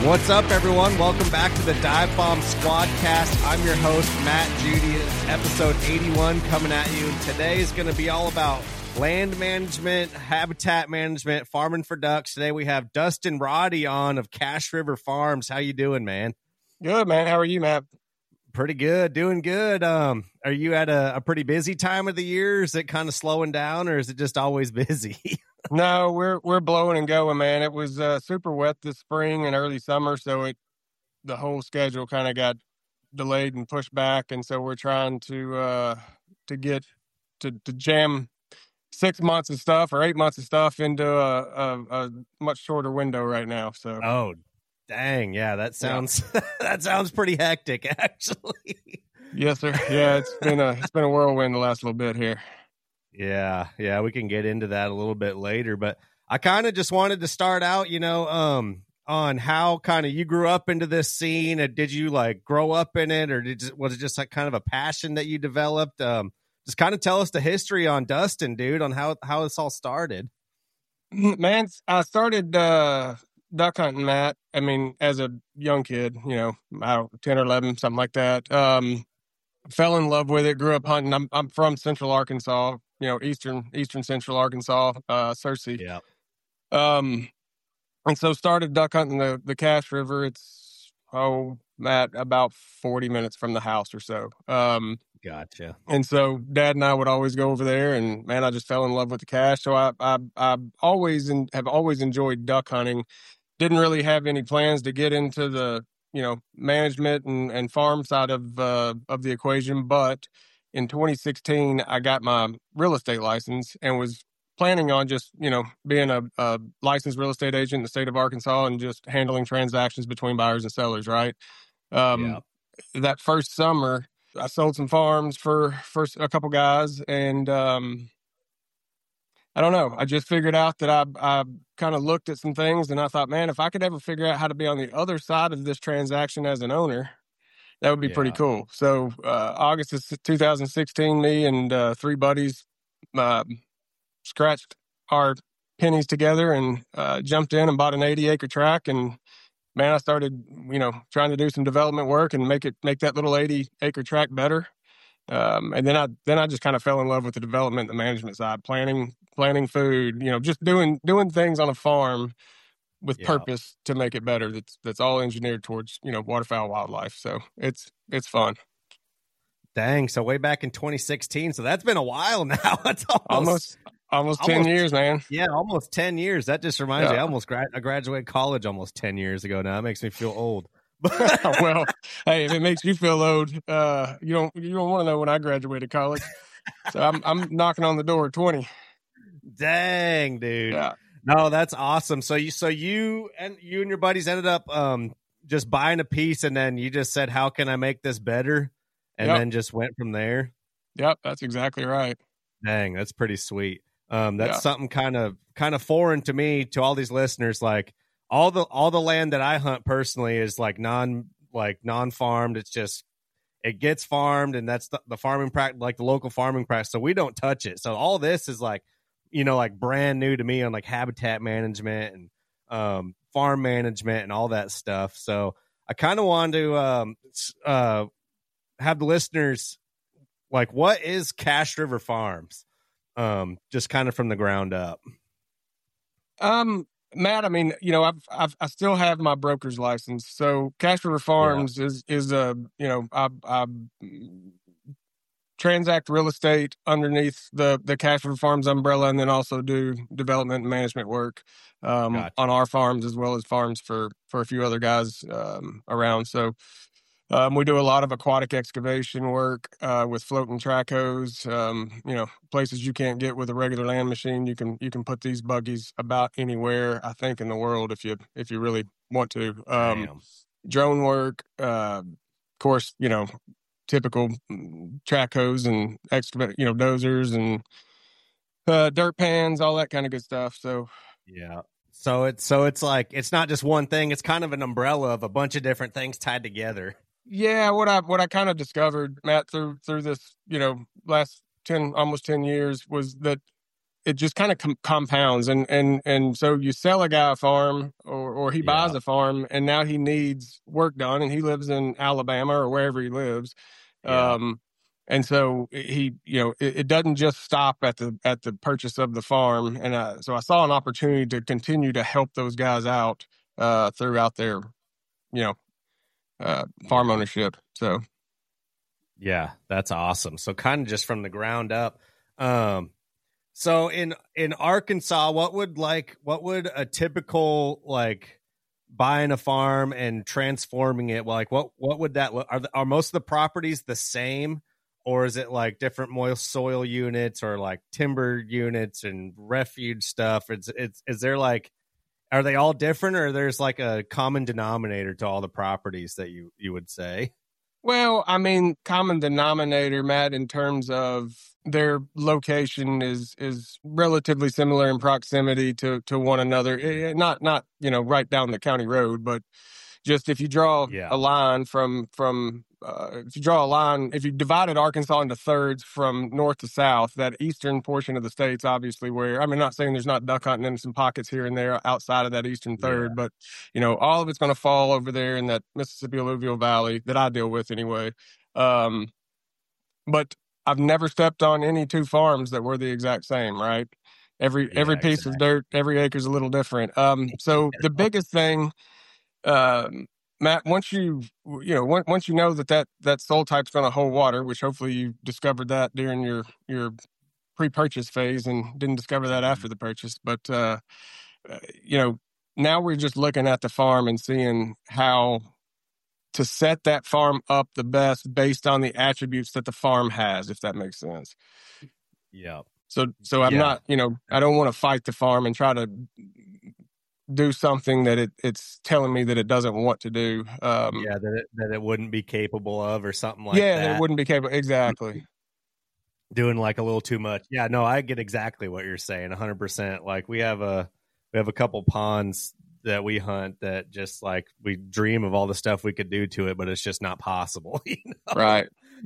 What's up, everyone? Welcome back to the Dive Bomb Squadcast. I'm your host, Matt Judy. It's episode 81 coming at you. And today is going to be all about land management, habitat management, farming for ducks. Today we have Dustin Roddy on of Cache River Farms. How you doing, man? Good, man. How are you, Matt? Pretty good. Doing good. Are you at a pretty busy time of the year? Is it kind of slowing down, or is it just always busy? No, we're blowing and going, man. It was super wet this spring and early summer, so the whole schedule kind of got delayed and pushed back, and so we're trying to get to jam 6 months of stuff or 8 months of stuff into a much shorter window right now. So oh, dang, yeah, that sounds that sounds pretty hectic, actually. Yes, sir. Yeah, it's been a whirlwind the last little bit here. Yeah, we can get into that a little bit later, but I kind of just wanted to start out, on how kind of you grew up into this scene. Did you like grow up in it, or was it just like kind of a passion that you developed? Just kind of tell us the history on Dustin, dude, on how this all started. Man, I started duck hunting, Matt. I mean, as a young kid, 10 or 11, something like that. Fell in love with it, grew up hunting. I'm from Central Arkansas, eastern Central Arkansas, Searcy. Yeah. And so started duck hunting the Cache River. It's, Matt, about 40 minutes from the house or so. Gotcha. And so Dad and I would always go over there, and man, I just fell in love with the cache. So I have always enjoyed duck hunting. Didn't really have any plans to get into the management and farm side of the equation, but in 2016 I got my real estate license and was planning on just being a licensed real estate agent in the state of Arkansas and just handling transactions between buyers and sellers. Right. That first summer I sold some farms for a couple guys, and I don't know. I just figured out that I kind of looked at some things, and I thought, man, if I could ever figure out how to be on the other side of this transaction as an owner, that would be pretty cool. So August of 2016, me and three buddies scratched our pennies together and jumped in and bought an 80-acre tract. And man, I started, trying to do some development work and make that little 80-acre tract better. And then I just kind of fell in love with the development, the management side, planning food, just doing things on a farm with purpose to make it better. That's all engineered towards, waterfowl wildlife. So it's fun. Dang. So way back in 2016. So that's been a while now. That's almost 10 years, man. Yeah, almost 10 years. That just reminds me, I graduated college almost 10 years ago now. That makes me feel old. Well, hey, if it makes you feel old, you don't want to know when I graduated college. So I'm knocking on the door at 20. Dang, dude. Yeah. No, that's awesome. So you and your buddies ended up just buying a piece, and then you just said, how can I make this better? And then just went from there. Yep, that's exactly right. Dang, that's pretty sweet. That's something kind of foreign to me, to all these listeners. Like all the land that I hunt personally is non-farmed. It's just, it gets farmed, and that's the farming practice, like the local farming practice. So we don't touch it. So all this is like brand new to me on like habitat management and farm management and all that stuff. So I kind of wanted to have the listeners, like, what is Cache River Farms? Just kind of from the ground up. Matt, I mean, I still have my broker's license. So Cache River Farms is I transact real estate underneath the Cache River Farms umbrella, and then also do development and management work on our farms, as well as farms for a few other guys around. So we do a lot of aquatic excavation work with floating track hose. Places you can't get with a regular land machine. You can put these buggies about anywhere, I think, in the world if you really want to. Drone work, of course, typical track hose and excavate, dozers and dirt pans, all that kind of good stuff. So yeah. So it's like, it's not just one thing. It's kind of an umbrella of a bunch of different things tied together. Yeah, what I kind of discovered, Matt, through this, last almost 10 years, was that it just kind of compounds. And so you sell a guy a farm or he buys a farm and now he needs work done and he lives in Alabama or wherever he lives. And so it doesn't just stop at the purchase of the farm. And so I saw an opportunity to continue to help those guys out throughout their, farm ownership. So. Yeah, that's awesome. So kind of just from the ground up. So in Arkansas, what would a typical like buying a farm and transforming it, like what would that look? Are most of the properties the same, or is it like different moist soil units or like timber units and refuge stuff? Is there like, are they all different, or there's like a common denominator to all the properties that you would say? Well, I mean, common denominator, Matt, in terms of their location is relatively similar in proximity to one another. Not right down the county road, but just if you draw a line if you divided Arkansas into thirds from north to south, that eastern portion of the state's obviously where, I mean, not saying there's not duck hunting in some pockets here and there outside of that eastern third, but, all of it's going to fall over there in that Mississippi alluvial valley that I deal with anyway. But I've never stepped on any two farms that were the exact same, right? Every piece of dirt, every acre's a little different. So the biggest thing, Matt, once you know that soil type's going to hold water, which hopefully you discovered that during your pre-purchase phase and didn't discover that after the purchase. But now we're just looking at the farm and seeing how to set that farm up the best based on the attributes that the farm has, if that makes sense. Yeah. So I'm not, I don't want to fight the farm and try to do something that it's telling me that it doesn't want to do. That it wouldn't be capable of, or something like that. Yeah, that it wouldn't be capable. Exactly. Doing like a little too much. Yeah, no, I get exactly what you're saying. 100%. Like we have a couple ponds that we hunt that just like we dream of all the stuff we could do to it, but it's just not possible. Right.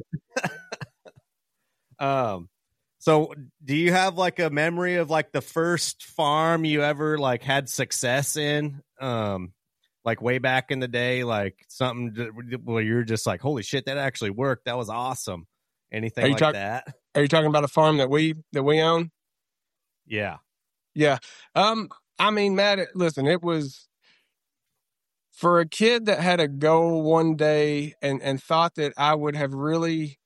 So do you have like a memory of like the first farm you ever like had success in? Like way back in the day, like something where you're just like, holy shit, that actually worked. That was awesome. Anything like that? Are you talking about a farm that we own? Yeah. Yeah. I mean, Matt, listen, it was for a kid that had a goal one day and thought that I would have really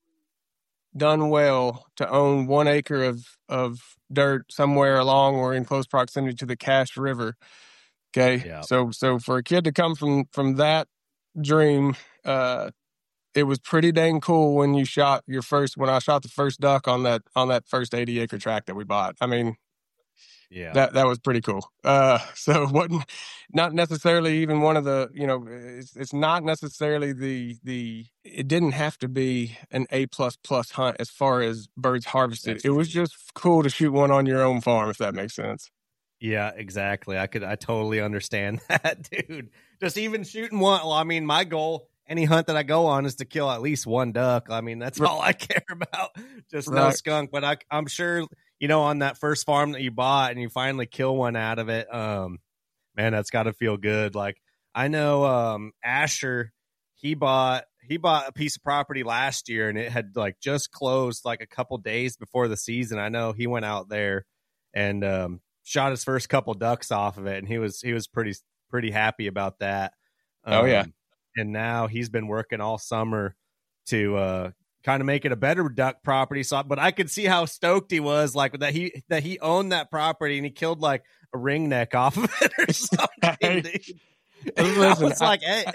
done well to own 1 acre of dirt somewhere along or in close proximity to the Cache River. Okay. Yeah. So for a kid to come from that dream, it was pretty dang cool when I shot the first duck on that first 80 acre tract that we bought. I mean, yeah, that was pretty cool. So it wasn't not necessarily even one of the, it's not necessarily it didn't have to be an A++ hunt as far as birds harvested. It was just cool to shoot one on your own farm, if that makes sense. Yeah, exactly. I totally understand that, dude. Just even shooting one. Well, I mean, my goal, any hunt that I go on, is to kill at least one duck. I mean, that's all I care about. Just no skunk. But I'm sure, on that first farm that you bought and you finally kill one out of it, man, that's got to feel good. Like I know Asher, he bought a piece of property last year and it had like just closed like a couple days before the season. I know he went out there and shot his first couple ducks off of it, and he was pretty happy about that. And now he's been working all summer to kind of make it a better duck property. So, but I could see how stoked he was, like that he owned that property and he killed like a ringneck off of it or something. Listen, it's like, hey,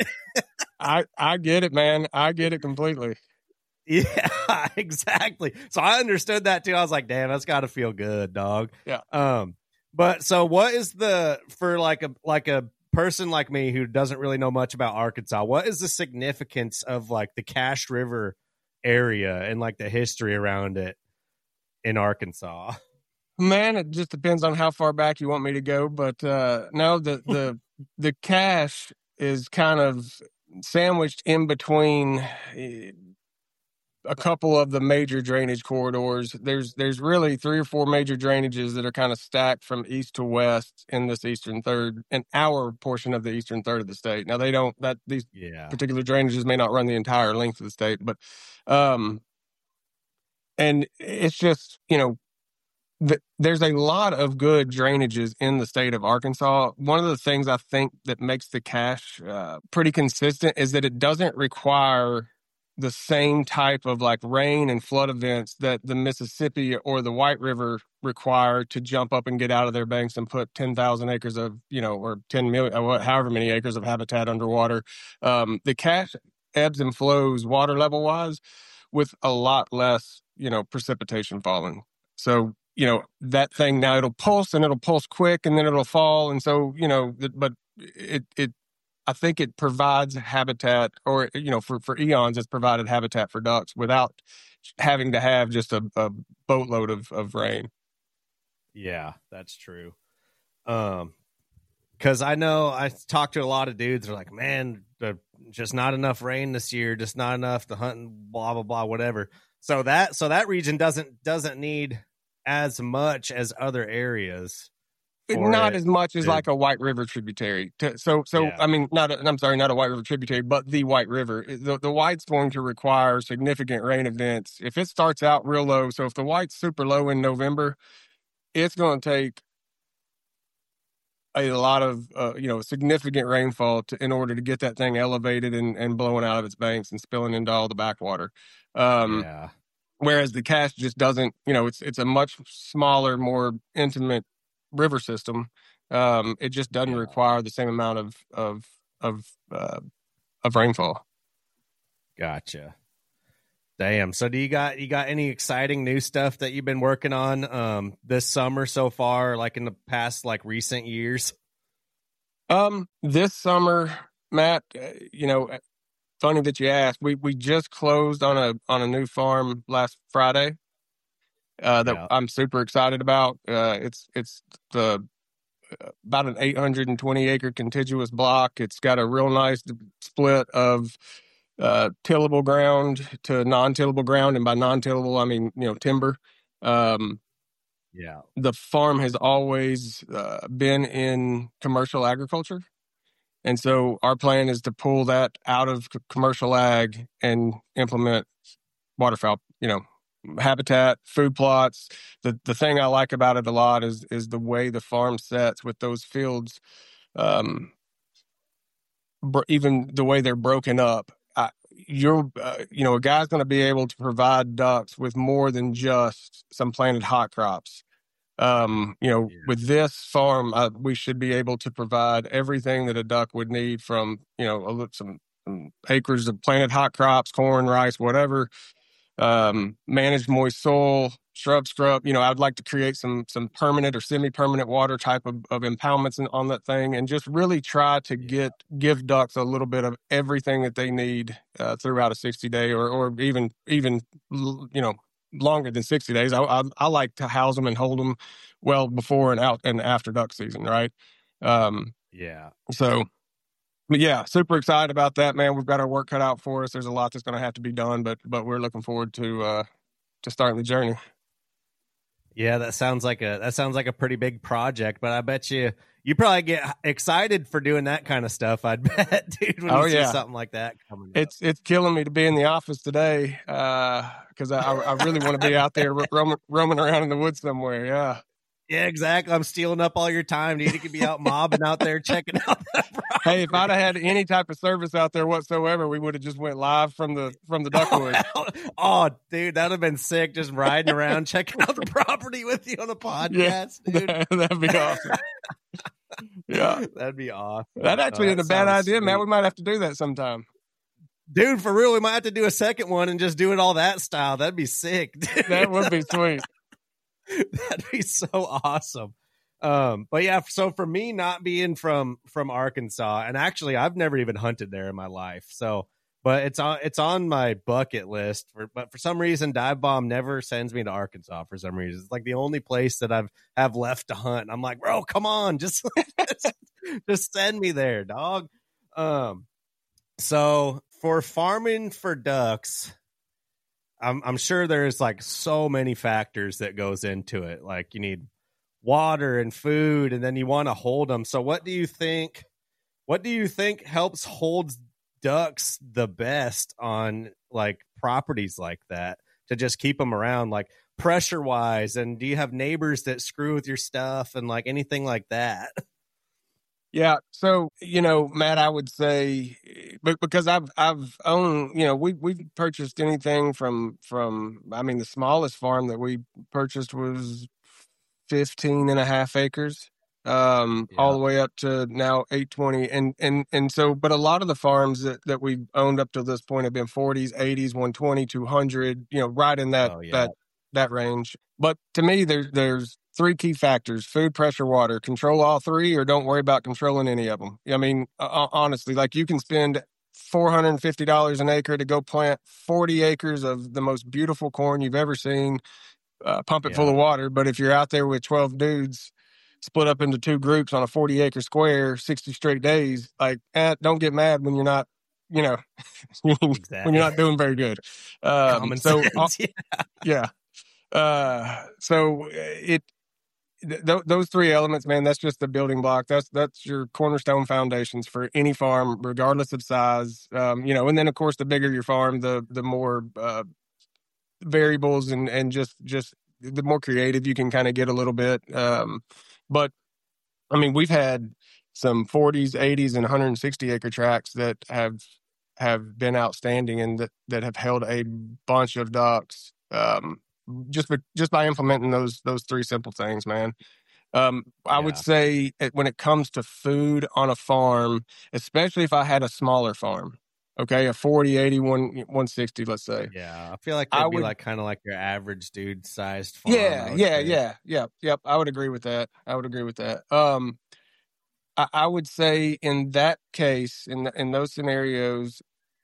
I get it, man. I get it completely. Yeah, exactly. So I understood that too. I was like, damn, that's got to feel good, dog. Yeah. But so what is for like a person like me who doesn't really know much about Arkansas, what is the significance of like the Cache River area and like the history around it in Arkansas? Man, it just depends on how far back you want me to go. But no, the Cache is kind of sandwiched in between a couple of the major drainage corridors. There's really 3 or 4 major drainages that are kind of stacked from east to west in this eastern third, in our portion of the eastern third of the state. Now these particular drainages may not run the entire length of the state, but and it's just, there's a lot of good drainages in the state of Arkansas. One of the things I think that makes the cache pretty consistent is that it doesn't require the same type of like rain and flood events that the Mississippi or the White River require to jump up and get out of their banks and put 10,000 acres of, or 10 million, however many acres of habitat underwater. The cache ebbs and flows water level wise with a lot less, precipitation falling. So, that thing now it'll pulse quick and then it'll fall. And so, but I think it provides habitat, or, for eons, it's provided habitat for ducks without having to have just a boatload of rain. Yeah, that's true. Because I know I talked to a lot of dudes who are like, man, just not enough rain this year, just not enough to hunt and blah, blah, blah, whatever. So that region doesn't need as much as other areas. Not as much as like a White River tributary. I mean, not a White River tributary, but the White River. The White's going to require significant rain events. If it starts out real low, so if the White's super low in November, it's going to take a lot of, significant rainfall in order to get that thing elevated and blowing out of its banks and spilling into all the backwater. Whereas the cache just doesn't, it's a much smaller, more intimate river system. It just doesn't require the same amount of rainfall. Gotcha. Damn. So do you got any exciting new stuff that you've been working on this summer so far, like in the past, like recent years? This summer, Matt, funny that you asked. We just closed on a new farm last Friday. That I'm super excited about. It's about an 820 acre contiguous block. It's got a real nice split of tillable ground to non-tillable ground, and by non-tillable I mean timber. The farm has always been in commercial agriculture, and so our plan is to pull that out of commercial ag and implement waterfowl, habitat, food plots. The thing I like about it a lot is the way the farm sets with those fields, even the way they're broken up. A guy's going to be able to provide ducks with more than just some planted hot crops. With this farm, we should be able to provide everything that a duck would need, from some acres of planted hot crops, corn, rice, whatever. Managed moist soil, shrub scrub. I'd like to create some permanent or semi-permanent water type of impoundments on that thing, and just really try to give ducks a little bit of everything that they need throughout a 60-day or even longer than 60 days. I like to house them and hold them well before and out and after duck season, right? So. But yeah, super excited about that, man. We've got our work cut out for us. There's a lot that's going to have to be done, but we're looking forward to starting the journey. Yeah, that sounds like a pretty big project, but I bet you probably get excited for doing that kind of stuff. I'd bet, dude. When you see something like that coming, it's killing me to be in the office today because I really want to be out there roaming around in the woods somewhere. Yeah. Yeah, exactly. I'm stealing up all your time, dude. You could be out mobbing out there checking out that property. Hey, if I'd have had any type of service out there whatsoever, we would have just went live from the duckwood. Oh, dude, that'd have been sick. Just riding around checking out the property with you on a podcast, dude. That'd be awesome. Yeah, that'd be awesome. That actually isn't a bad idea, man. We might have to do that sometime. Dude, for real, we might have to do a second one and just do it all that style. That'd be sick, dude. That would be sweet. That'd be so awesome. But yeah, so for me not being from Arkansas, and actually I've never even hunted there in my life. So, but it's on my bucket list but for some reason Dive Bomb never sends me to Arkansas for some reason. It's like the only place that have left to hunt. And I'm like, bro, come on, just send me there, dog. So for farming for ducks, I'm sure there's like so many factors that goes into it. Like you need water and food, and then you want to hold them. So what do you think? What do you think helps hold ducks the best on like properties like that to just keep them around, like pressure wise? And do you have neighbors that screw with your stuff and like anything like that? Yeah. So, Matt, I would say, but because I've owned, we've purchased anything I mean, the smallest farm that we purchased was 15 and a half acres, all the way up to now 820. And so, but a lot of the farms that we've owned up to this point have been 40s, 80s, 120, 200, right in that range. But to me, there's three key factors: food, pressure, water. Control all three, or don't worry about controlling any of them. I mean, honestly, like you can spend $450 an acre to go plant 40 acres of the most beautiful corn you've ever seen, pump it full of water. But if you're out there with 12 dudes split up into two groups on a 40-acre square, 60 straight days, like, don't get mad when you're not, when you're not doing very good. Common sense. Yeah. So those three elements, man, that's just the building block. That's your cornerstone foundations for any farm, regardless of size. And then of course, the bigger your farm, the more variables and just the more creative you can kind of get a little bit. But I mean, we've had some 40s, 80s, and 160 acre tracts that have been outstanding and that have held a bunch of ducks. Just by implementing those three simple things, man. I would say when it comes to food on a farm, especially if I had a smaller farm, okay, a 40, 80, 160, let's say. Yeah, I feel like that'd be like kind of like your average dude sized farm. Yep. I would agree with that. I would say in that case, in those scenarios,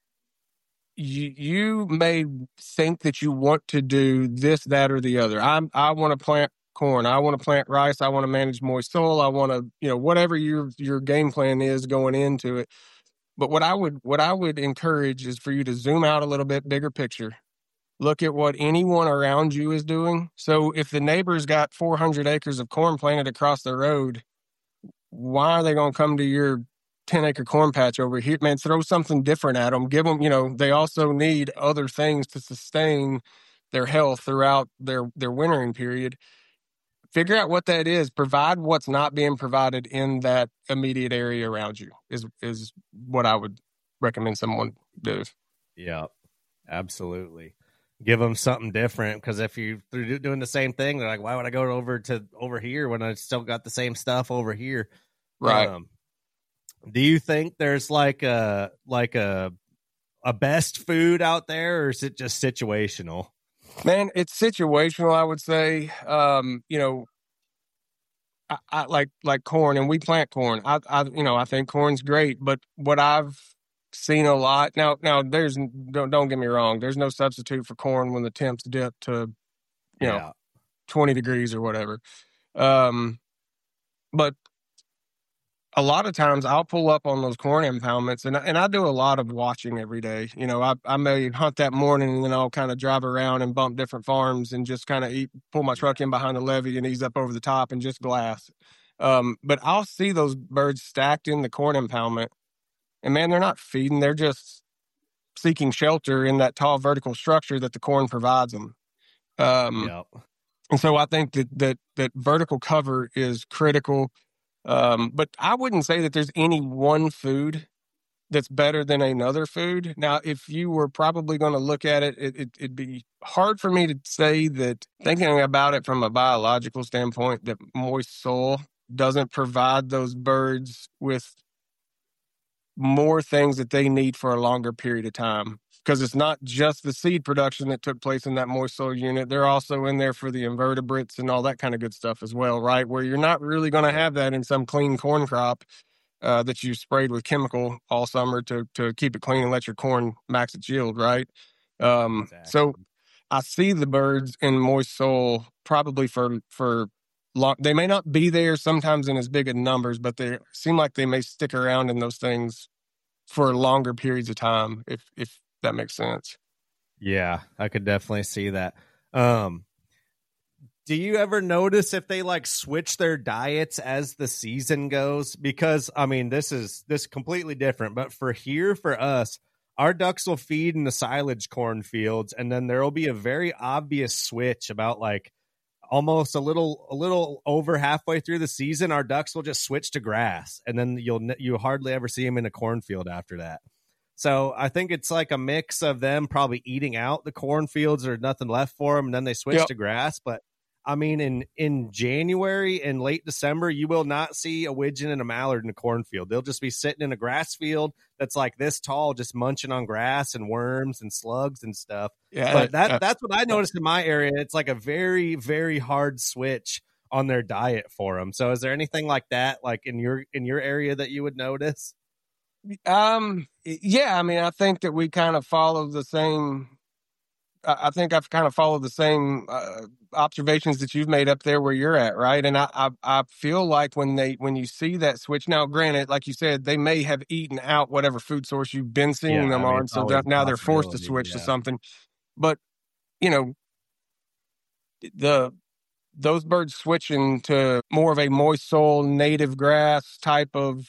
you may think that you want to do this, that, or the other. I want to plant corn. I want to plant rice. I want to manage moist soil. I want to, whatever your game plan is going into it. But what I would encourage is for you to zoom out a little bit, bigger picture. Look at what anyone around you is doing. So if the neighbor's got 400 acres of corn planted across the road, why are they going to come to your 10-acre corn patch over here? Man, throw something different at them. Give them, they also need other things to sustain their health throughout their wintering period. Figure out what that is. Provide what's not being provided in that immediate area around you is what I would recommend someone do. Yeah, absolutely. Give them something different, because if you're doing the same thing, they're like, why would I go over here when I still got the same stuff over here? Right. Do you think there's like a best food out there, or is it just situational? Man, it's situational, I would say. I like corn, and we plant corn. I think corn's great, but what I've seen a lot now, don't get me wrong, there's no substitute for corn when the temps dip to 20 degrees or whatever. But a lot of times I'll pull up on those corn impoundments, and I do a lot of watching every day. I may hunt that morning, and then I'll kind of drive around and bump different farms and just kind of pull my truck in behind the levee and ease up over the top and just glass. But I'll see those birds stacked in the corn impoundment, and man, they're not feeding. They're just seeking shelter in that tall vertical structure that the corn provides them. And so I think that vertical cover is critical. But I wouldn't say that there's any one food that's better than another food. Now, if you were probably going to look at it, it'd be hard for me to say that, thinking about it from a biological standpoint, that moist soil doesn't provide those birds with more things that they need for a longer period of time. Because it's not just the seed production that took place in that moist soil unit. They're also in there for the invertebrates and all that kind of good stuff as well, right? Where you're not really going to have that in some clean corn crop that you sprayed with chemical all summer to keep it clean and let your corn max its yield, right? Exactly. So I see the birds in moist soil probably for long. They may not be there sometimes in as big of numbers, but they seem like they may stick around in those things for longer periods of time, if that makes sense. Yeah, I could definitely see that. Do you ever notice if they like switch their diets as the season goes? Because I mean, this is completely different, but for us, our ducks will feed in the silage cornfields, and then there will be a very obvious switch about like almost a little over halfway through the season. Our ducks will just switch to grass, and then you hardly ever see them in a cornfield after that. So I think it's like a mix of them probably eating out the cornfields or nothing left for them, and then they switch to grass. But I mean, in January and late December, you will not see a widgeon and a mallard in a cornfield. They'll just be sitting in a grass field that's like this tall, just munching on grass and worms and slugs and stuff. Yeah, but that's what I noticed in my area. It's like a very, very hard switch on their diet for them. So is there anything like that, like in your area that you would notice? Yeah, I mean, I think that we kind of follow the same. I think I've kind of followed the same observations that you've made up there where you're at, right? And I feel like when you see that switch, now granted, like you said, they may have eaten out whatever food source you've been seeing them on, so now they're forced to switch to something. But you know, those birds switching to more of a moist soil, native grass type of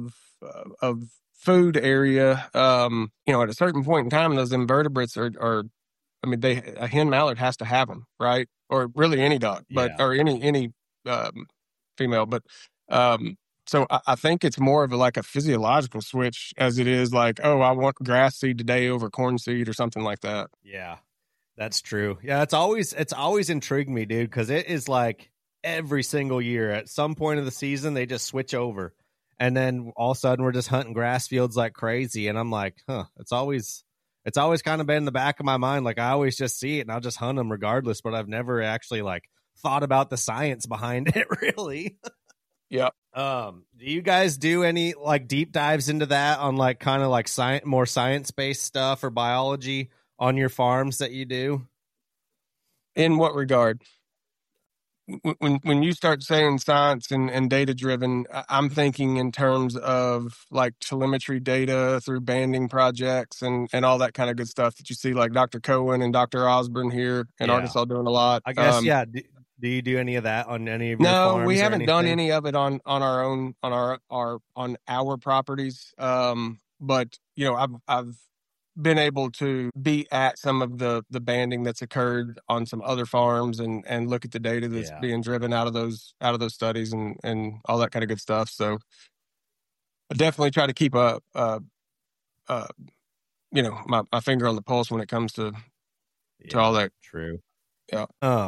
food area, at a certain point in time, those invertebrates are I mean, a hen mallard has to have them, right? Or really any duck, or any female. But so I think it's more of like a physiological switch as it is like, oh, I want grass seed today over corn seed or something like that. Yeah, that's true. Yeah, it's always intrigued me, dude, because it is like every single year at some point of the season they just switch over, and then all of a sudden we're just hunting grass fields like crazy, and I'm like, it's always kind of been in the back of my mind. Like I always just see it and I'll just hunt them regardless, but I've never actually like thought about the science behind it really. Yeah. Do you guys do any like deep dives into that on like kind of like more science-based stuff or biology on your farms that you do? In what regard? When you start saying science and data driven, I'm thinking in terms of like telemetry data through banding projects and all that kind of good stuff that you see like Dr. Cohen and Dr. Osborne here in Arkansas doing a lot. I guess, Do you do any of that on any of your farms? No, we haven't done any of it on our own, on our properties. But I've been able to be at some of the banding that's occurred on some other farms and look at the data that's being driven out of those studies and all that kind of good stuff. So I definitely try to keep my finger on the pulse when it comes to all that. True. Yeah.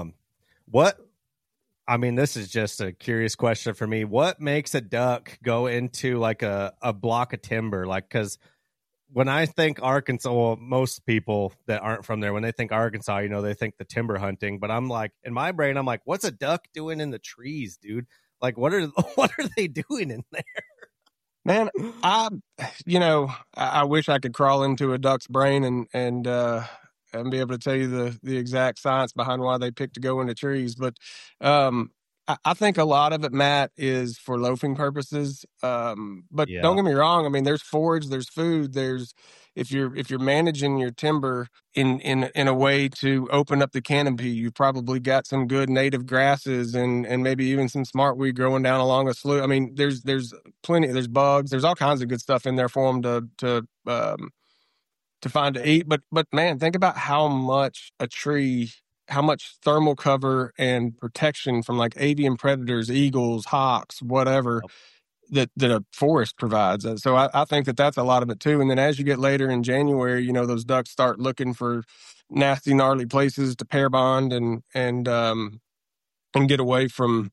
I mean, this is just a curious question for me. What makes a duck go into like a block of timber? Like, because when I think Arkansas, well, most people that aren't from there, when they think Arkansas, they think the timber hunting. But I'm like, in my brain, I'm like, what's a duck doing in the trees, dude? Like, what are they doing in there? Man, I wish I could crawl into a duck's brain and be able to tell you the exact science behind why they pick to go into trees. But I think a lot of it, Matt, is for loafing purposes. But don't get me wrong. I mean, there's forage, there's food, there's if you're managing your timber in a way to open up the canopy, you've probably got some good native grasses and maybe even some smartweed growing down along a slough. I mean, there's plenty. There's bugs. There's all kinds of good stuff in there for them to find to eat. But man, think about how much thermal cover and protection from like avian predators, eagles, hawks, whatever, that a forest provides. So I think that's a lot of it too. And then as you get later in January, those ducks start looking for nasty, gnarly places to pair bond and get away from,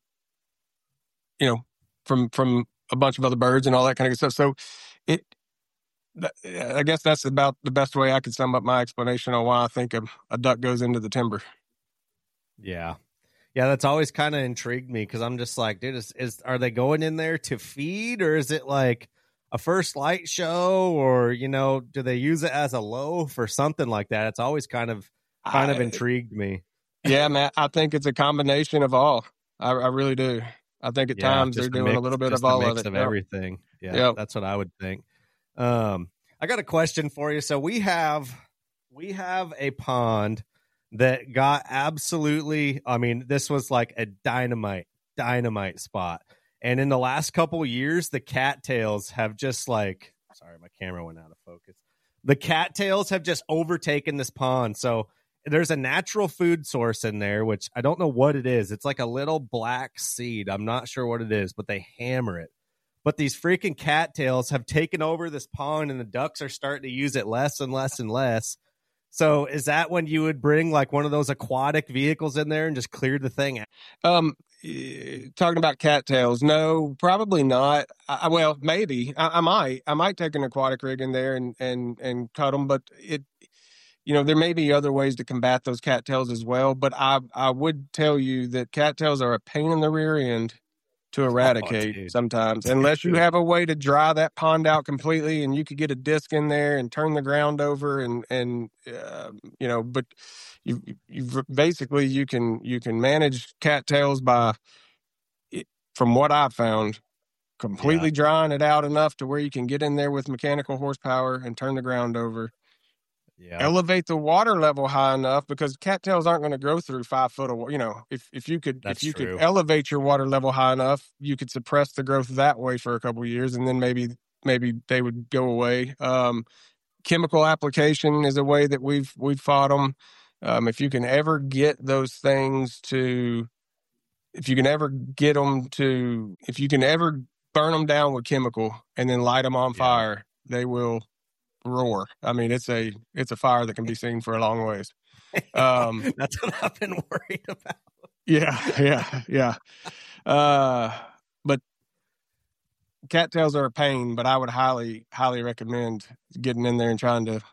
from a bunch of other birds and all that kind of stuff. So I guess that's about the best way I could sum up my explanation on why I think a duck goes into the timber. Yeah, that's always kind of intrigued me because I'm just like, dude, are they going in there to feed, or is it like a first light show, or do they use it as a loaf or something like that? It's always kind of intrigued me. Yeah, man, I think it's a combination of all. I really do. I think at times they're doing a little bit of all of it. Everything. Yeah, that's what I would think. I got a question for you. So we have We have a pond that got absolutely, I mean, this was like a dynamite spot. And in the last couple of years, the cattails have just like, sorry, my camera went out of focus. The cattails have just overtaken this pond. So there's a natural food source in there, which I don't know what it is. It's like a little black seed. I'm not sure what it is, but they hammer it. But these freaking cattails have taken over this pond, and the ducks are starting to use it less and less and less. So is that when you would bring like one of those aquatic vehicles in there and just clear the thing out? Talking about cattails, no, probably not. Well, maybe I might take an aquatic rig in there and cut them, but there may be other ways to combat those cattails as well. But I would tell you that cattails are a pain in the rear end to eradicate sometimes, unless you have a way to dry that pond out completely, and you could get a disc in there and turn the ground over but you basically you can manage cattails by, from what I've found, completely drying it out enough to where you can get in there with mechanical horsepower and turn the ground over. Elevate the water level high enough, because cattails aren't going to grow through 5 foot of water. If you could elevate your water level high enough, you could suppress the growth that way for a couple of years, and then maybe they would go away. Chemical application is a way that we've fought them. If you can ever get those things to, if you can ever burn them down with chemical and then light them on fire, they will roar. I mean, it's a fire that can be seen for a long ways. That's what I've been worried about. Yeah. But cattails are a pain, but I would highly recommend getting in there and trying to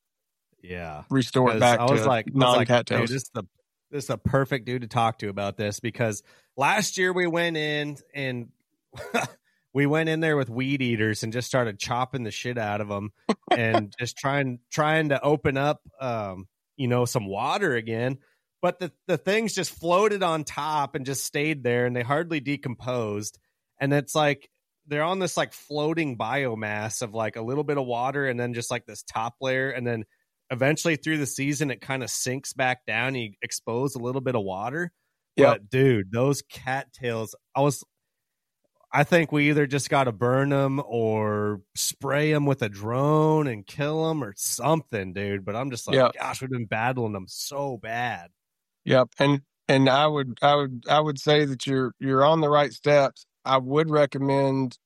restore it back to non-cattails. This is the perfect dude to talk to about this, because last year we went in and we went in there with weed eaters and just started chopping the shit out of them and just trying to open up, some water again. But the things just floated on top and just stayed there, and they hardly decomposed. And it's like they're on this like floating biomass of like a little bit of water and then just like this top layer. And then eventually through the season, it kind of sinks back down. And you expose a little bit of water. Yep. But dude, those cattails, I think we either just got to burn them or spray them with a drone and kill them or something, dude. But I'm just like, gosh, we've been battling them so bad. Yep. And I would say that you're on the right steps. I would recommend,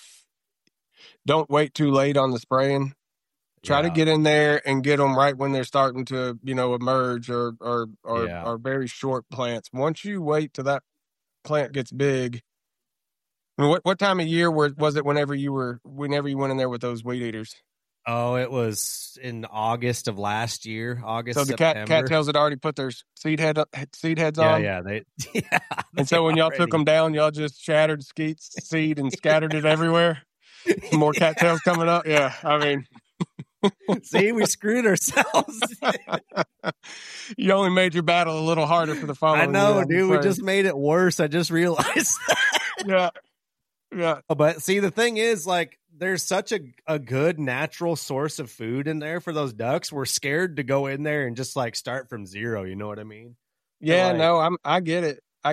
don't wait too late on the spraying. Try to get in there and get them right when they're starting to, emerge or very short plants. Once you wait till that plant gets big. I mean, what time of year was it whenever you went in there with those weed eaters? Oh, it was in August of last year. So the cattails had already put their seed heads on? Yeah. And so when y'all took them down, y'all just shattered seed and scattered it everywhere? More cattails coming up? Yeah, I mean... See, we screwed ourselves. You only made your battle a little harder for the following. I know, dude. We just made it worse. I just realized that. Yeah. But see, the thing is, like, there's such a good natural source of food in there for those ducks. We're scared to go in there and just like start from zero. You know what I mean? Yeah, I get it. I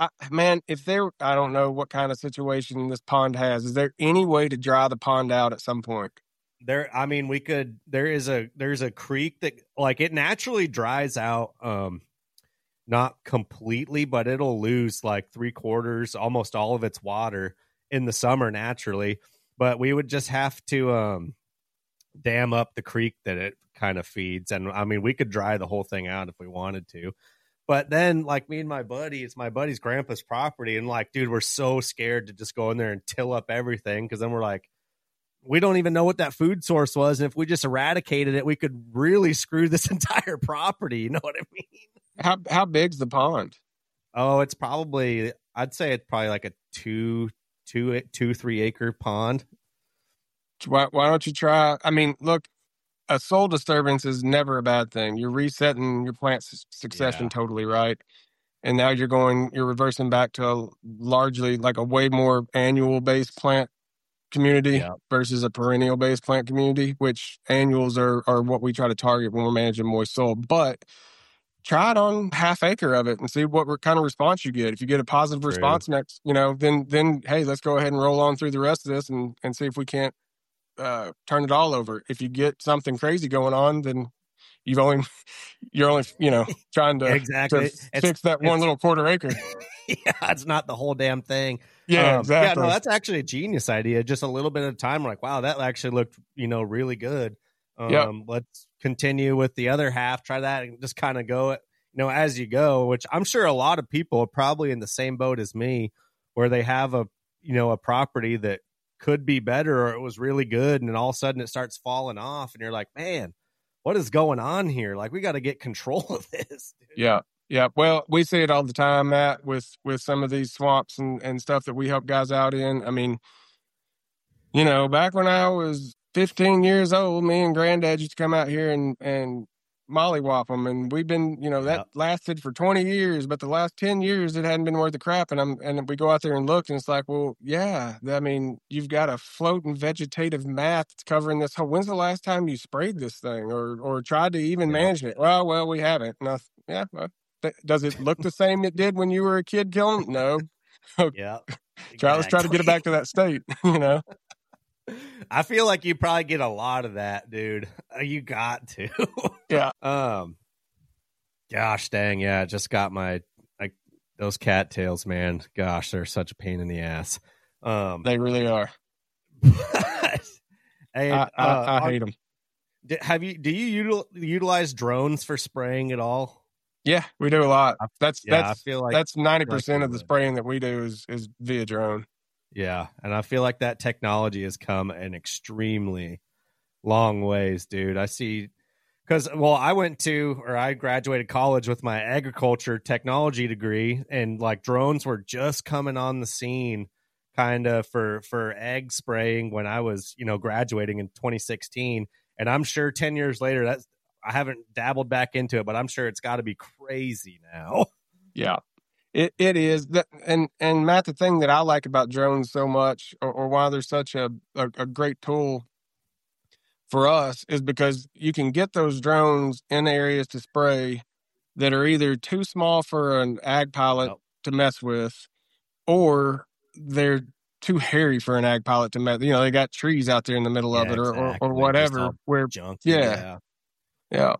don't know what kind of situation this pond has. Is there any way to dry the pond out at some point? There is a creek that like it naturally dries out, not completely, but it'll lose like 3/4, almost all of its water in the summer naturally. But we would just have to dam up the creek that it kind of feeds. And I mean, we could dry the whole thing out if we wanted to. But then like me and my buddy, it's my buddy's grandpa's property. And like, dude, we're so scared to just go in there and till up everything. Cause then we're like, we don't even know what that food source was. And if we just eradicated it, we could really screw this entire property. You know what I mean? How big's the pond? Oh, I'd say it's probably like a 3 acre pond. Why don't you try? I mean, look, a soil disturbance is never a bad thing. You're resetting your plant succession totally right. And now you're reversing back to largely like a way more annual based plant community versus a perennial based plant community, which annuals are what we try to target when we're managing moist soil. But try it on half acre of it and see what kind of response you get. If you get a positive response next, then hey, let's go ahead and roll on through the rest of this and see if we can't turn it all over. If you get something crazy going on, then you're only trying to, to fix that one little quarter acre. Yeah, it's not the whole damn thing. Yeah, exactly. Yeah, no, that's actually a genius idea. Just a little bit of time, like, wow, that actually looked, really good. Let's continue with the other half. Try that and just kind of go, as you go. Which I'm sure a lot of people are probably in the same boat as me, where they have a property that could be better or it was really good, and then all of a sudden it starts falling off, and you're like, man, what is going on here? Like, we got to get control of this. Dude. Yeah. Yeah. Well, we see it all the time, Matt, with some of these swamps and stuff that we help guys out in. I mean, back when I was 15 years old, me and Granddad used to come out here and mollywop them. And we've been, that lasted for 20 years, but the last 10 years it hadn't been worth the crap. And we go out there and look, and it's like, well, yeah, I mean, you've got a floating vegetative mat that's covering this whole. When's the last time you sprayed this thing or tried to even manage it? Well, we haven't. Does it look the same it did when you were a kid killing? No. Yeah. Exactly. Let's try to get it back to that state, I feel like you probably get a lot of that, dude. You got to. Yeah. Gosh dang, yeah. Just got those cattails, man. Gosh, they're such a pain in the ass. They really are. Hey, I hate them. Do you utilize drones for spraying at all? Yeah, we do a lot. I feel like that's 90% of the spraying that we do is via drone. Yeah, and I feel like that technology has come an extremely long ways, dude. I see, because I graduated college with my agriculture technology degree, and like drones were just coming on the scene, kind of for egg spraying when I was graduating in 2016, and I'm sure 10 years later I haven't dabbled back into it, but I'm sure it's got to be crazy now. Yeah, it is. And Matt, the thing that I like about drones so much, or why they're such a great tool for us, is because you can get those drones in areas to spray that are either too small for an ag pilot to mess with, or they're too hairy for an ag pilot to mess. They got trees out there in the middle of it, or whatever. Where junky, Yeah.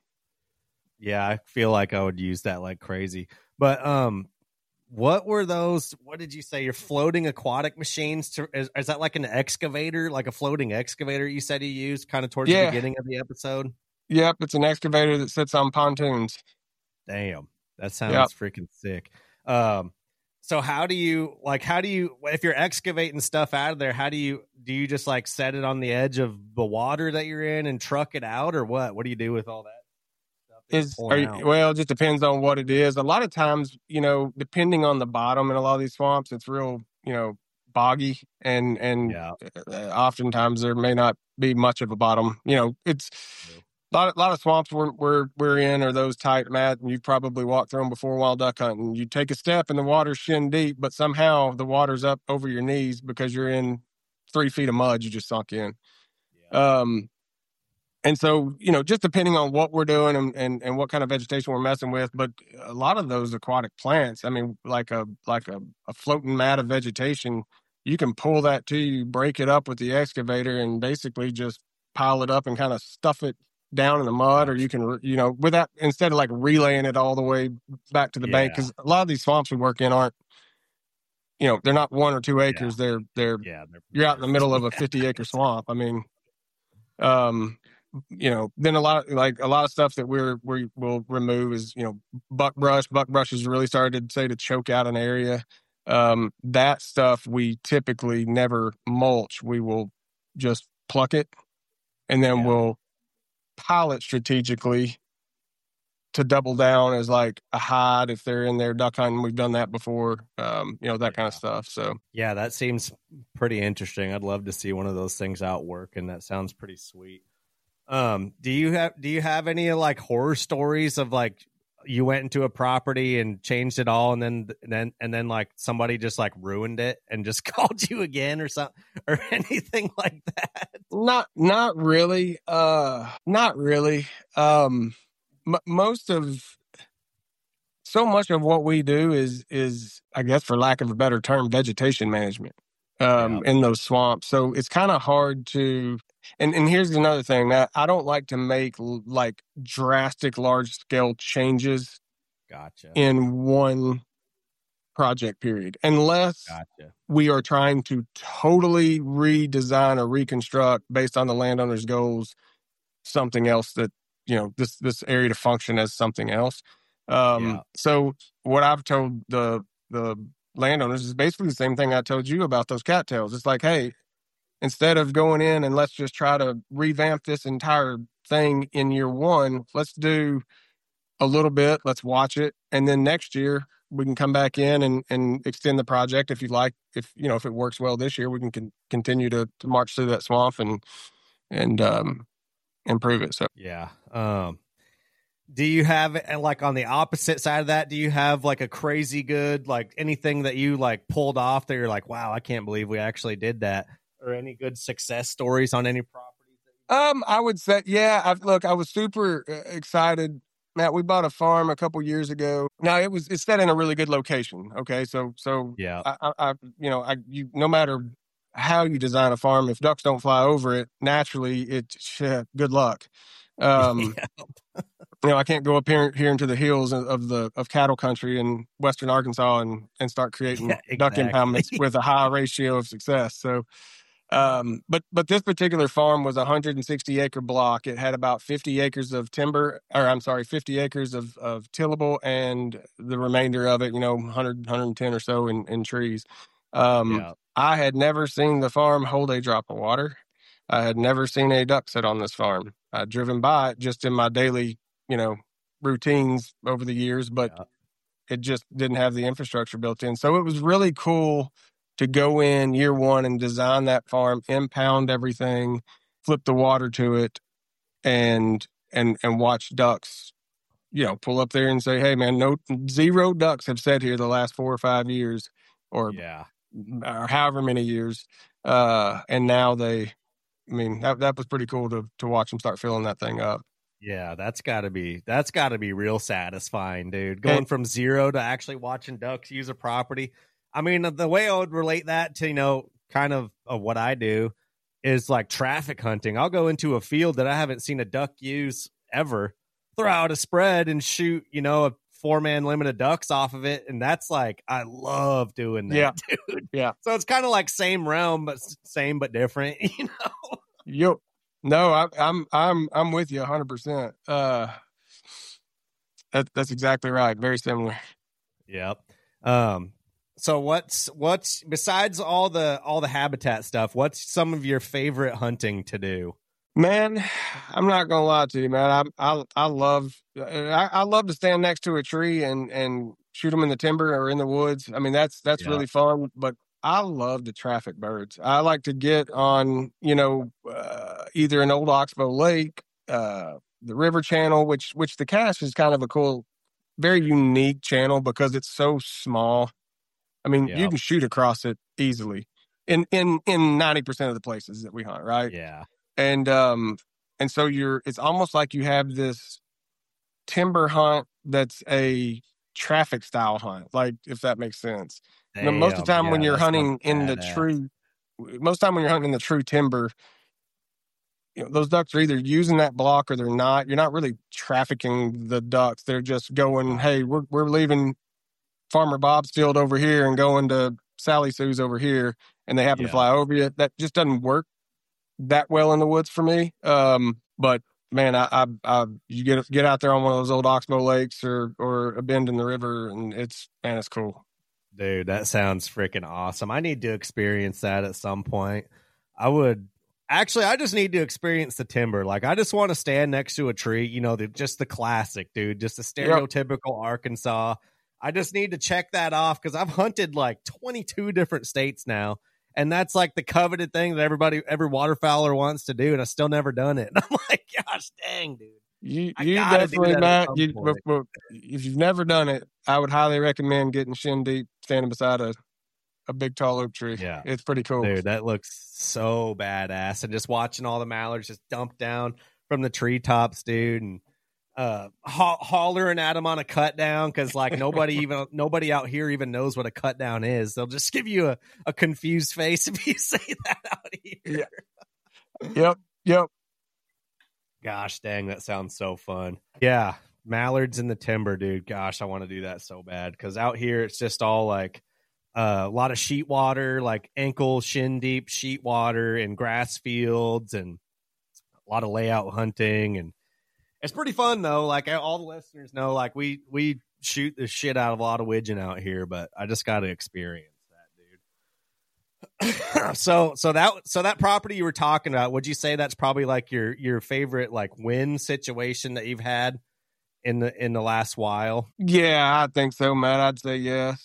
I feel like I would use that like crazy. But what were those? What did you say? Your floating aquatic machines? Is that like an excavator, like a floating excavator? You said you used kind of towards the beginning of the episode. Yep, it's an excavator that sits on pontoons. Damn, that sounds freaking sick. So how do you if you're excavating stuff out of there, do you just like set it on the edge of the water that you're in and truck it out, or what? What do you do with all that stuff? Well, it just depends on what it is. A lot of times, depending on the bottom in a lot of these swamps, it's real, boggy and oftentimes there may not be much of a bottom. It's a lot of swamps we're in are those tight, Matt, and you've probably walked through them before while duck hunting. You take a step and the water's shin deep, but somehow the water's up over your knees because you're in 3 feet of mud you just sunk in. Yeah. And so, just depending on what we're doing and what kind of vegetation we're messing with, but a lot of those aquatic plants, I mean, like a floating mat of vegetation, you can pull that to you, break it up with the excavator, and basically just pile it up and kind of stuff it down in the mud, or you can, without, instead of like relaying it all the way back to the bank, because a lot of these swamps we work in aren't, they're not 1 or 2 acres. They're you're out in the middle of a 50-acre swamp. I mean, then a lot of stuff that we will remove is, buckbrush. Buckbrush has really started to choke out an area. That stuff we typically never mulch. We will just pluck it, and then we'll pile it strategically to double down as like a hide if they're in there duck hunting. We've done that before, that kind of stuff. So yeah, that seems pretty interesting. I'd love to see one of those things out work, and that sounds pretty sweet. Do you have any like horror stories of like you went into a property and changed it all, and then like somebody just like ruined it and just called you again or something or anything like that? Not really. Not really. Most of so much of what we do is I guess, for lack of a better term, vegetation management in those swamps. So it's kind of hard to. And here's another thing, that I don't like to make like drastic, large scale changes. Gotcha. In one project period, unless we are trying to totally redesign or reconstruct based on the landowner's goals, something else that, this area to function as something else. So what I've told the landowners is basically the same thing I told you about those cattails. It's like, hey, instead of going in and let's just try to revamp this entire thing in year one, let's do a little bit, let's watch it, and then next year we can come back in and extend the project if you like. If it works well this year, we can continue to march through that swamp and improve it. So do you have, like, on the opposite side of that, do you have like a crazy good, like, anything that you like pulled off that you're like, wow, I can't believe we actually did that, or any good success stories on any properties? I would say, I was super excited, Matt. We bought a farm a couple years ago. Now it's set in a really good location. Okay. So no matter how you design a farm, if ducks don't fly over it naturally, good luck. I can't go up here into the hills of cattle country in western Arkansas and start creating duck impoundments with a high ratio of success. So, but this particular farm was a 160 acre block. It had about 50 acres of 50 acres of tillable, and the remainder of it, 100, 110 or so in trees. I had never seen the farm hold a drop of water. I had never seen a duck sit on this farm. I'd driven by it just in my daily, routines over the years, but it just didn't have the infrastructure built in. So it was really cool to go in year one and design that farm, impound everything, flip the water to it, and watch ducks, pull up there and say, hey man, zero ducks have sat here the last 4 or 5 years or however many years. And now that was pretty cool to watch them start filling that thing up. Yeah, that's gotta be real satisfying, dude. Going from zero to actually watching ducks use a property. I mean, the way I would relate that to, kind of what I do is like traffic hunting. I'll go into a field that I haven't seen a duck use ever, throw out a spread and shoot, a 4-man limit of ducks off of it. And that's like, I love doing that, dude. Yeah. So it's kind of like same realm, but same, but different, Yep. No, I'm with you 100%. That's exactly right. Very similar. Yep. So what's besides all the habitat stuff, what's some of your favorite hunting to do? Man, I'm not gonna lie to you, man. I love to stand next to a tree and shoot them in the timber or in the woods. I mean, that's really fun. But I love to traffic birds. I like to get on, either an old Oxbow Lake, the River Channel, which the Cache is kind of a cool, very unique channel because it's so small. I mean, you can shoot across it easily in 90% of the places that we hunt, right? Yeah. And so it's almost like you have this timber hunt that's a traffic style hunt, like, if that makes sense. Most of the time when you're hunting in the true timber, those ducks are either using that block or they're not. You're not really trafficking the ducks. They're just going, hey, we're leaving Farmer Bob's field over here and going to Sally Sue's over here, and they happen to fly over you. That just doesn't work that well in the woods for me. But man, you get out there on one of those old Oxbow lakes or a bend in the river, and it's cool. Dude, that sounds freaking awesome. I need to experience that at some point. I just need to experience the timber. Like, I just want to stand next to a tree, just the classic, dude, just the stereotypical Arkansas. I just need to check that off because I've hunted like 22 different states now. And that's like the coveted thing that every waterfowler wants to do. And I've still never done it. And I'm like, gosh, dang, dude. You definitely, Matt. If you've never done it, I would highly recommend getting shin deep, standing beside a big tall oak tree. Yeah, it's pretty cool, dude. That looks so badass, and just watching all the mallards just dump down from the treetops, dude, and hollering at them on a cut down because like nobody out here even knows what a cut down is. They'll just give you a confused face if you say that out here. Yeah. Yep. Gosh dang, that sounds so fun. Yeah, mallards in the timber, dude. Gosh, I want to do that so bad because out here it's just all like a lot of sheet water, like ankle, shin deep sheet water and grass fields and a lot of layout hunting. And it's pretty fun though. Like all the listeners know, like we shoot the shit out of a lot of widgeon out here, but I just got to experience that, dude. so that property you were talking about, would you say that's probably like your favorite like win situation that you've had in the last while? Yeah, I think so, Matt. I'd say yes.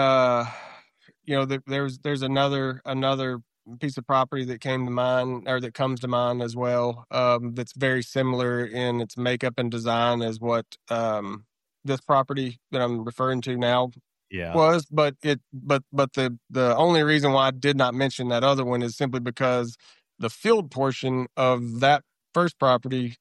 There's another piece of property that came to mind, or that comes to mind as well. That's very similar in its makeup and design as what this property that I'm referring to now was. But the only reason why I did not mention that other one is simply because the field portion of that first property,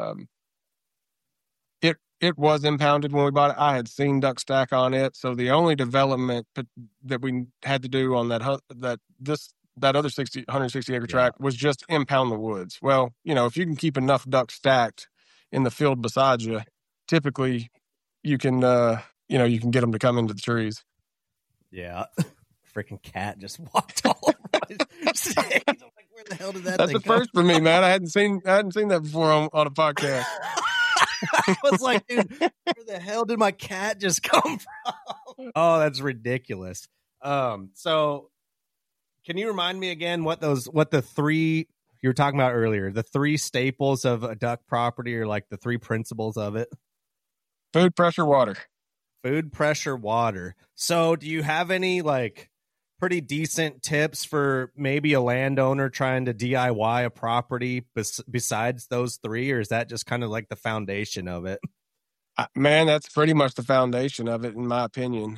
it was impounded when we bought it. I had seen duck stack on it, so the only development that we had to do on that other 160 acre tract was just impound the woods. Well, if you can keep enough ducks stacked in the field beside you, typically you can you can get them to come into the trees. Yeah, freaking cat just walked all over my stick. I'm like, where the hell did that? That's the first for me, man. I hadn't seen that before on a podcast. I was like, dude, where the hell did my cat just come from? Oh, that's ridiculous. So can you remind me again what the three you were talking about earlier, the three staples of a duck property, or like the three principles of it? Food, pressure, water. Food, pressure, water. So do you have any like pretty decent tips for maybe a landowner trying to DIY a property besides those three, or is that just kind of like the foundation of it? Man, that's pretty much the foundation of it, in my opinion.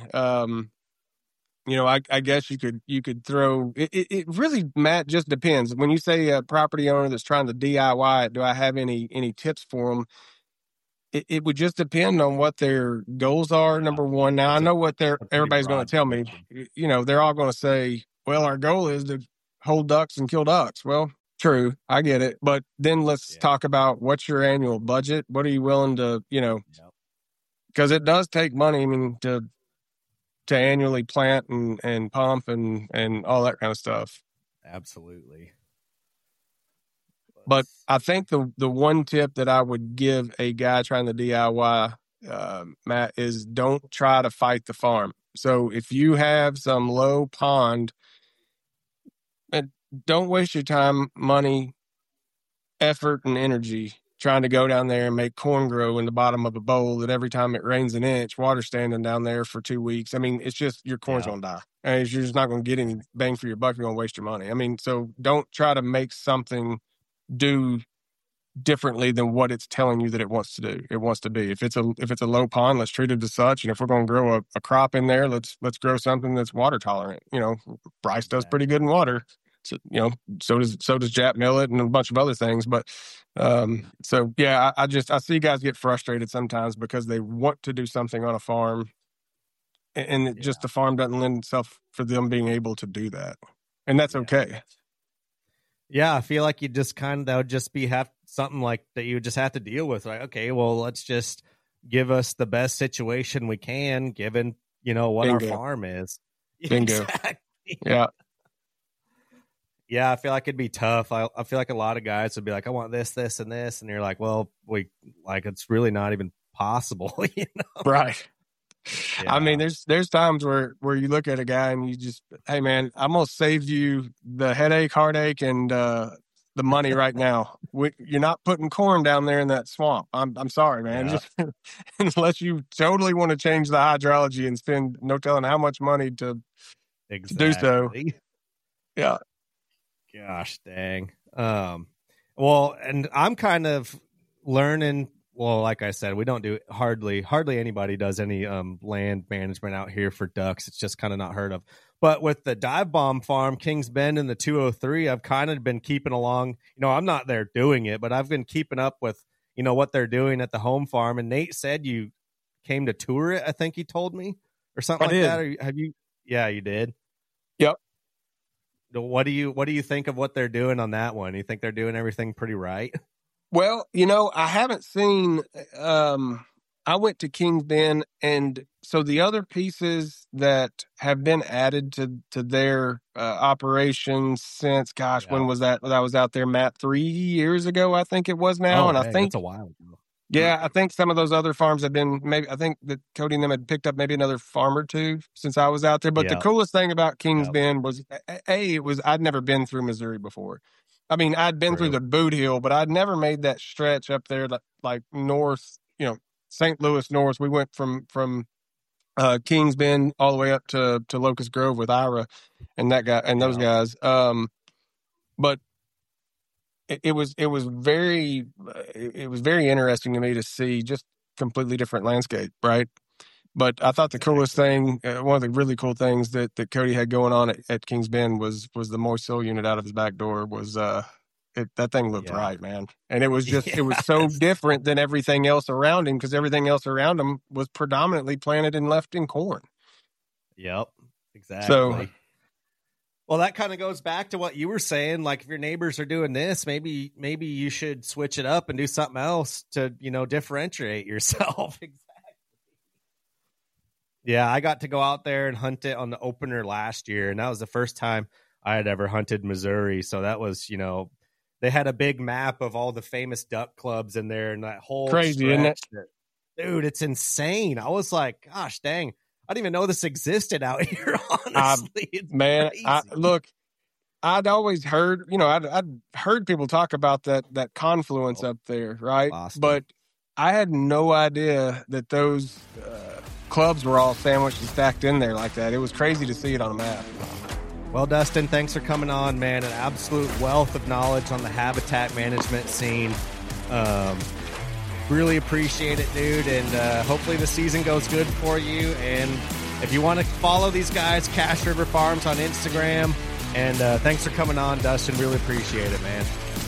I guess you could throw it really, Matt, just depends. When you say a property owner that's trying to DIY it, do I have any tips for them? It would just depend on what their goals are. Number one. Now I know what everybody's going to tell me. They're all going to say, well, our goal is to hold ducks and kill ducks. Well, true. I get it. But then let's talk about what's your annual budget. What are you willing to, because it does take money. I mean, to annually plant and pump and all that kind of stuff. Absolutely. But I think the one tip that I would give a guy trying to DIY, Matt, is don't try to fight the farm. So if you have some low pond, don't waste your time, money, effort, and energy trying to go down there and make corn grow in the bottom of a bowl that every time it rains an inch, water standing down there for 2 weeks. I mean, it's just your corn's going to die. And you're just not going to get any bang for your buck. You're going to waste your money. I mean, so don't try to make something do differently than what it's telling you that it wants to do. It wants to be. If it's a low pond, let's treat it as such. And if we're going to grow a crop in there, let's grow something that's water tolerant. Bryce does pretty good in water. So, so does Jap millet and a bunch of other things. But I see guys get frustrated sometimes because they want to do something on a farm, and just the farm doesn't lend itself for them being able to do that, and that's okay. Yeah, I feel like that would just be something like that you would just have to deal with. Like, okay, well, let's just give us the best situation we can, given, what Bingo. Our farm is. Bingo. Exactly. Yeah. Yeah, I feel like it'd be tough. I feel like a lot of guys would be like, I want this, this, and this. And you're like, well, it's really not even possible, Right. Yeah. I mean, there's times where you look at a guy and you just, hey man, I'm gonna save you the heartache, and the money right now. You're not putting corn down there in that swamp. I'm sorry, man. Yeah. Just unless you totally want to change the hydrology and spend no telling how much money to do so. Yeah. Gosh dang. Well, and I'm kind of learning well, like I said, we don't do hardly anybody does any land management out here for ducks. It's just kind of not heard of. But with the Dive Bomb farm, Kings Bend and the 203, I've kind of been keeping along. I'm not there doing it, but I've been keeping up with, what they're doing at the home farm. And Nate said you came to tour it, I think he told me, or something like that. Or have you? Yeah, you did. Yep. What do you think of what they're doing on that one? You think they're doing everything pretty right? Well, I haven't seen, I went to Kings Bend, and so the other pieces that have been added to their operations since, when was that? That was out there, Matt, 3 years ago, I think it was now. I think that's a while ago. Yeah, I think some of those other farms have been I think that Cody and them had picked up maybe another farm or two since I was out there. But the coolest thing about Kings Bend was, I'd never been through Missouri before. I mean, I'd been through the Boot Hill, but I'd never made that stretch up there, like north, St. Louis north. We went from Kings Bend all the way up to Locust Grove with Ira and that guy and those guys. But it was very interesting to me to see just completely different landscape, right? But I thought the coolest thing, one of the really cool things that Cody had going on at Kings Bend was the moist soil unit out of his back door. Was that thing looked right, man. And it was just it was so different than everything else around him, because everything else around him was predominantly planted and left in corn. Yep, exactly. So, well, that kind of goes back to what you were saying. Like, if your neighbors are doing this, maybe you should switch it up and do something else to, differentiate yourself. Exactly. Yeah, I got to go out there and hunt it on the opener last year, and that was the first time I had ever hunted Missouri. So that was, they had a big map of all the famous duck clubs in there, and that whole crazy, isn't it? Dude, it's insane. I was like, gosh, dang. I didn't even know this existed out here, honestly. Man, I'd always heard, I'd heard people talk about that confluence up there, right? Awesome. But I had no idea that those clubs were all sandwiched and stacked in there like that. It was crazy to see it on a map. Well, Dustin, thanks for coming on, man. An absolute wealth of knowledge on the habitat management scene. Really appreciate it, dude, and hopefully the season goes good for you. And if you want to follow these guys, Cache River Farms on Instagram. And thanks for coming on, Dustin. Really appreciate it, man.